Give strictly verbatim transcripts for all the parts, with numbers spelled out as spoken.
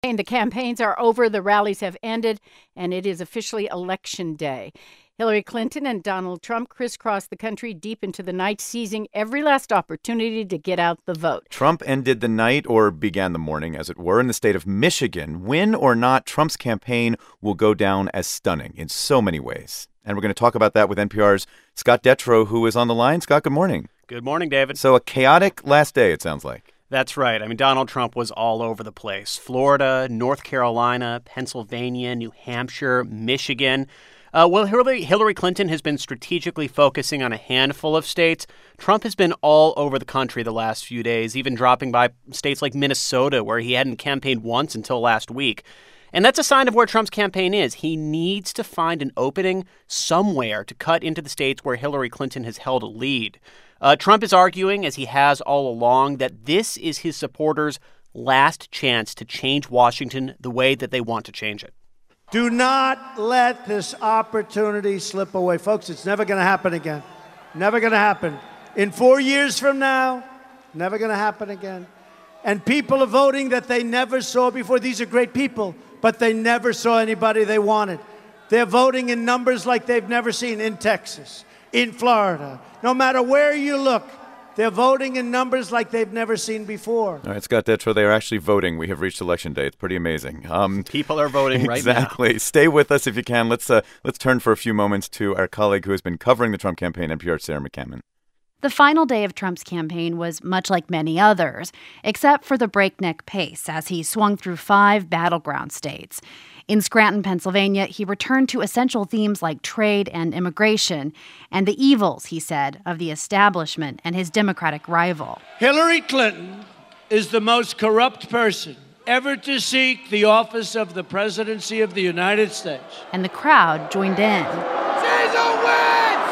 The campaigns are over, the rallies have ended, and it is officially Election Day. Hillary Clinton and Donald Trump crisscrossed the country deep into the night, seizing every last opportunity to get out the vote. Trump ended the night, or began the morning, as it were, in the state of Michigan. Win or not, Trump's campaign will go down as stunning in so many ways. And we're going to talk about that with N P R's Scott Detrow, who is on the line. Scott, good morning. Good morning, David. So a chaotic last day, it sounds like. That's right. I mean, Donald Trump was all over the place. Florida, North Carolina, Pennsylvania, New Hampshire, Michigan. Uh, well, Hillary, Hillary Clinton has been strategically focusing on a handful of states. Trump has been all over the country the last few days, even dropping by states like Minnesota, where he hadn't campaigned once until last week. And that's a sign of where Trump's campaign is. He needs to find an opening somewhere to cut into the states where Hillary Clinton has held a lead. Uh, Trump is arguing, as he has all along, that this is his supporters' last chance to change Washington the way that they want to change it. Do not let this opportunity slip away. Folks, it's never going to happen again. Never going to happen. In four years from now, never going to happen again. And people are voting that they never saw before. These are great people, but they never saw anybody they wanted. They're voting in numbers like they've never seen in Texas, in Florida. No matter where you look, they're voting in numbers like they've never seen before. All right, Scott Detrow, they are actually voting. We have reached Election Day. It's pretty amazing. Um, People are voting right exactly. now. Exactly. Stay with us if you can. Let's uh, let's turn for a few moments to our colleague who has been covering the Trump campaign, N P R's Sarah McCammon. The final day of Trump's campaign was much like many others, except for the breakneck pace as he swung through five battleground states. In Scranton, Pennsylvania, he returned to essential themes like trade and immigration and the evils, he said, of the establishment and his Democratic rival. Hillary Clinton is the most corrupt person ever to seek the office of the presidency of the United States. And the crowd joined in. Caesar wins!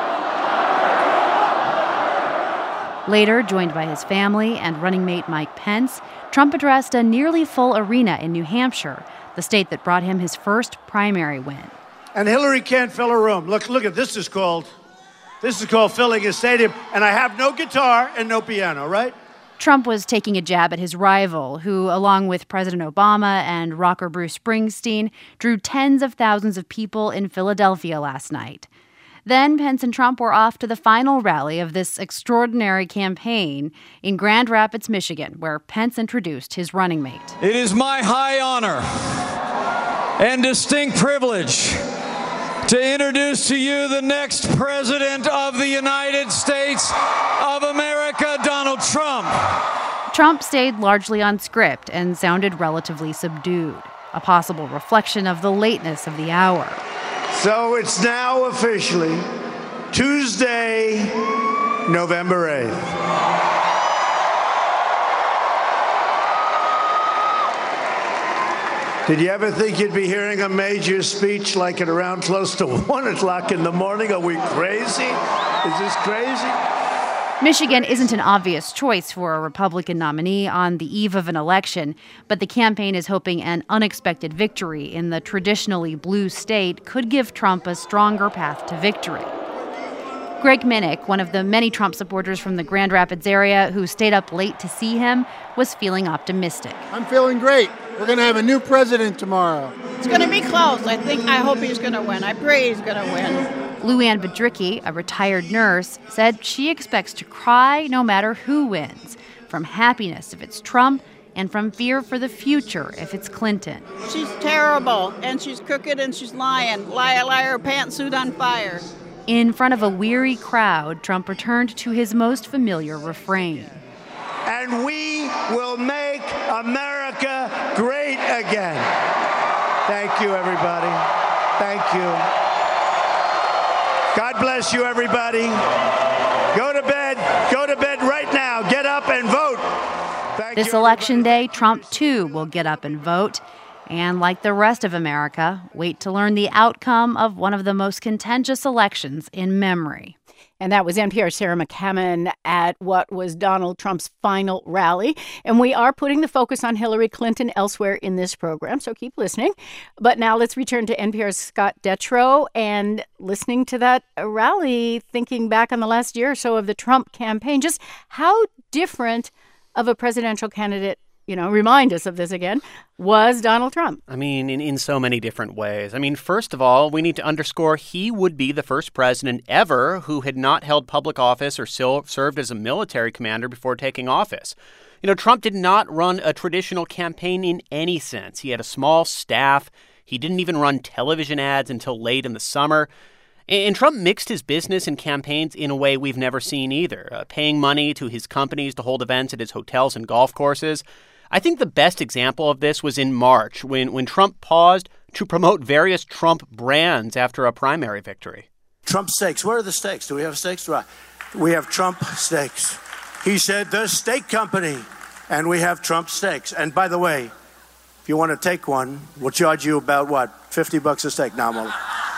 Later, joined by his family and running mate Mike Pence, Trump addressed a nearly full arena in New Hampshire, the state that brought him his first primary win. And Hillary can't fill a room. Look, look at this is called, this is called filling a stadium. And I have no guitar and no piano, right? Trump was taking a jab at his rival, who, along with President Obama and rocker Bruce Springsteen, drew tens of thousands of people in Philadelphia last night. Then Pence and Trump were off to the final rally of this extraordinary campaign in Grand Rapids, Michigan, where Pence introduced his running mate. It is my high honor and distinct privilege to introduce to you the next president of the United States of America, Donald Trump. Trump stayed largely on script and sounded relatively subdued, a possible reflection of the lateness of the hour. So it's now officially Tuesday, November eighth. Did you ever think you'd be hearing a major speech like at around close to one o'clock in the morning? Are we crazy? Is this crazy? Michigan isn't an obvious choice for a Republican nominee on the eve of an election, but the campaign is hoping an unexpected victory in the traditionally blue state could give Trump a stronger path to victory. Greg Minnick, one of the many Trump supporters from the Grand Rapids area who stayed up late to see him, was feeling optimistic. I'm feeling great. We're going to have a new president tomorrow. It's going to be close. I think, I hope he's going to win. I pray he's going to win. Lou Ann Bedricki, a retired nurse, said she expects to cry no matter who wins, from happiness if it's Trump and from fear for the future if it's Clinton. She's terrible, and she's crooked, and she's lying. Liar, liar, pantsuit on fire. In front of a weary crowd, Trump returned to his most familiar refrain. And we will make America great again. Thank you, everybody. Thank you. God bless you, everybody. Go to bed. Go to bed right now. Get up and vote. Thank this you, election day, Trump, too, will get up and vote. And like the rest of America, wait to learn the outcome of one of the most contentious elections in memory. And that was N P R's Sarah McCammon at what was Donald Trump's final rally. And we are putting the focus on Hillary Clinton elsewhere in this program, so keep listening. But now let's return to N P R's Scott Detrow and listening to that rally, thinking back on the last year or so of the Trump campaign. Just how different of a presidential candidate you know, remind us of this again, was Donald Trump. I mean, in, in so many different ways. I mean, first of all, we need to underscore he would be the first president ever who had not held public office or sil- served as a military commander before taking office. You know, Trump did not run a traditional campaign in any sense. He had a small staff. He didn't even run television ads until late in the summer. And Trump mixed his business and campaigns in a way we've never seen either, uh, paying money to his companies to hold events at his hotels and golf courses. I think the best example of this was in March when, when Trump paused to promote various Trump brands after a primary victory. Trump steaks. Where are the steaks? Do we have steaks? Right. We have Trump steaks. He said, the steak company. And we have Trump steaks. And by the way, if you want to take one, we'll charge you about, what, fifty bucks a steak? Now, I'm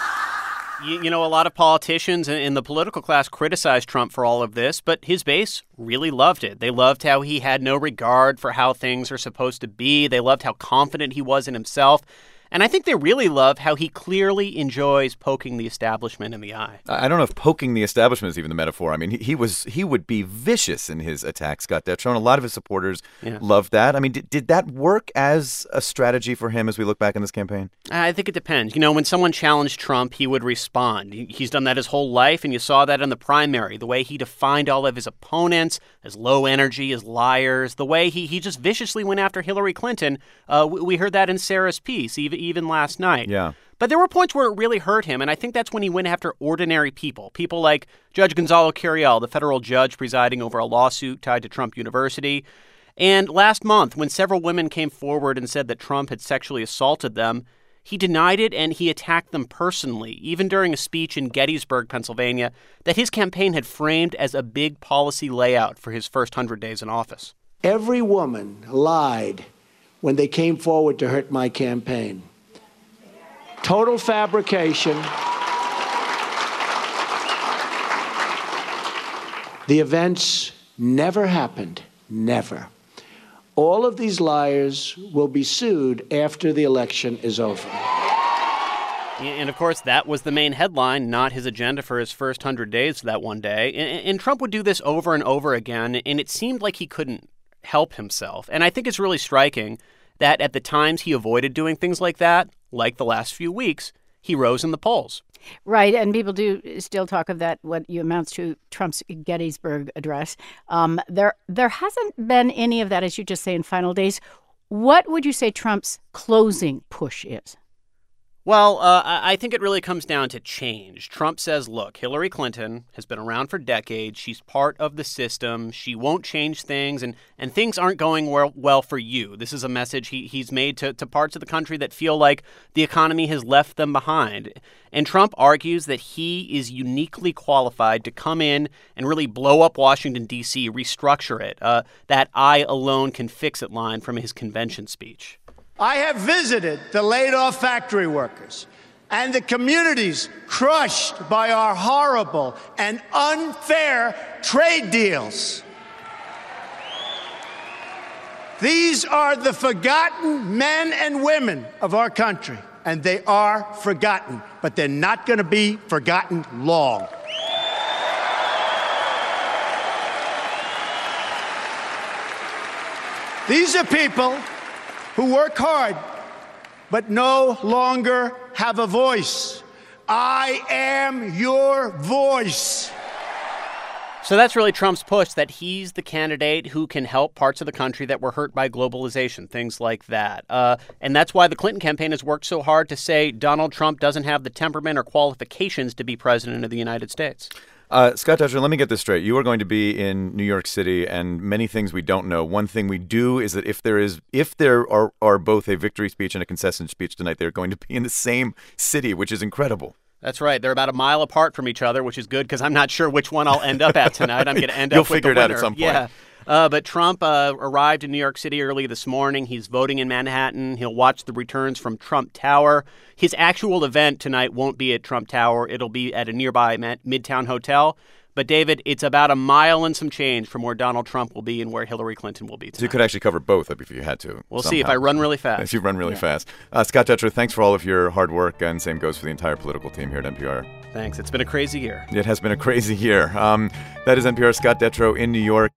You, you know, a lot of politicians in, in the political class criticized Trump for all of this, but his base really loved it. They loved how he had no regard for how things are supposed to be. They loved how confident he was in himself. And I think they really love how he clearly enjoys poking the establishment in the eye. I don't know if poking the establishment is even the metaphor. I mean, he, he was he would be vicious in his attack, Scott Detrow, and a lot of his supporters yeah. loved that. I mean, did, did that work as a strategy for him as we look back in this campaign? I think it depends. You know, when someone challenged Trump, he would respond. He's done that his whole life, and you saw that in the primary, the way he defined all of his opponents as low energy, as liars, the way he, he just viciously went after Hillary Clinton. Uh, we, we heard that in Sarah's piece, even, even last night. Yeah. But there were points where it really hurt him, and I think that's when he went after ordinary people, people like Judge Gonzalo Curiel, the federal judge presiding over a lawsuit tied to Trump University. And last month, when several women came forward and said that Trump had sexually assaulted them, he denied it and he attacked them personally, even during a speech in Gettysburg, Pennsylvania, that his campaign had framed as a big policy layout for his first hundred days in office. Every woman lied when they came forward to hurt my campaign. Total fabrication. The events never happened. Never. All of these liars will be sued after the election is over. And, of course, that was the main headline, not his agenda for his first hundred days that one day. And, and Trump would do this over and over again, and it seemed like he couldn't help himself. And I think it's really striking that at the times he avoided doing things like that, like the last few weeks, he rose in the polls. Right, and people do still talk of that, what you amounts to Trump's Gettysburg Address. Um, there, there hasn't been any of that, as you just say, in final days. What would you say Trump's closing push is? Well, uh, I think it really comes down to change. Trump says, look, Hillary Clinton has been around for decades. She's part of the system. She won't change things, and, and things aren't going well, well for you. This is a message he, he's made to, to parts of the country that feel like the economy has left them behind. And Trump argues that he is uniquely qualified to come in and really blow up Washington, D C, restructure it, uh, that I alone can fix it line from his convention speech. I have visited the laid-off factory workers and the communities crushed by our horrible and unfair trade deals. These are the forgotten men and women of our country, and they are forgotten, but they're not going to be forgotten long. These are people who work hard, but no longer have a voice. I am your voice. So that's really Trump's push, that he's the candidate who can help parts of the country that were hurt by globalization, things like that. Uh, and that's why the Clinton campaign has worked so hard to say Donald Trump doesn't have the temperament or qualifications to be president of the United States. Uh, Scott Detrow, let me get this straight. You are going to be in New York City, and many things we don't know. One thing we do is that if there is, if there are, are both a victory speech and a concession speech tonight, they're going to be in the same city, which is incredible. That's right. They're about a mile apart from each other, which is good because I'm not sure which one I'll end up at tonight. I'm going to end You'll up with figure the it out winner. at some point. Yeah. Uh, but Trump uh, arrived in New York City early this morning. He's voting in Manhattan. He'll watch the returns from Trump Tower. His actual event tonight won't be at Trump Tower. It'll be at a nearby Midtown hotel. But, David, it's about a mile and some change from where Donald Trump will be and where Hillary Clinton will be tonight. So you could actually cover both if you had to. We'll somehow. see if I run really fast. If you run really yeah. fast. Uh, Scott Detrow, thanks for all of your hard work, and same goes for the entire political team here at N P R. Thanks. It's been a crazy year. It has been a crazy year. Um, that is N P R's Scott Detrow in New York.